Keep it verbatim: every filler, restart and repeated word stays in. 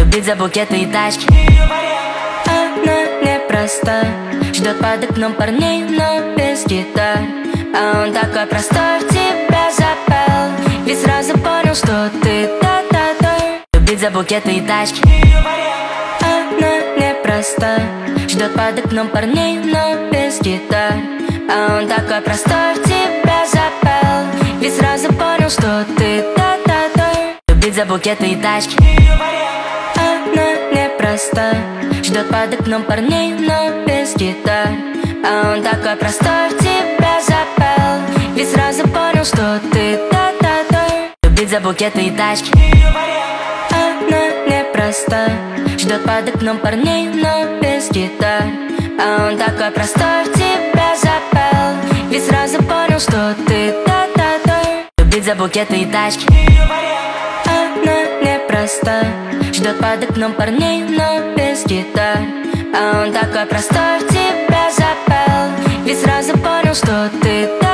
Любит за букеты и тачки. Она непроста, ждет под окном парней, но без гитар. А он такой простой, в тебя запал. Ведь сразу понял, что ты та-та-та. Любит за букеты и тачки. Она непроста, ждет под окном парней, но без гитар. А он такой простой, в тебя запал. Ведь сразу понял, что ты та-та-та. Любит за букеты и тачки. Она непроста, ждет под окном парней, но без гитар. А он такой простой, в тебя запал. Ведь сразу понял, что ты та-та-та. Любит за букеты и тачки. Она непроста, ждет под окном парней, но без гитар. А он такой простой, в тебя запал. Ведь сразу понял, что ты та-та-та. Любит за букеты и тачки. Она непроста, ждет под окном парней, но без гитар. А он такой простой, в тебя запал. Ведь сразу понял, что ты та-та-та.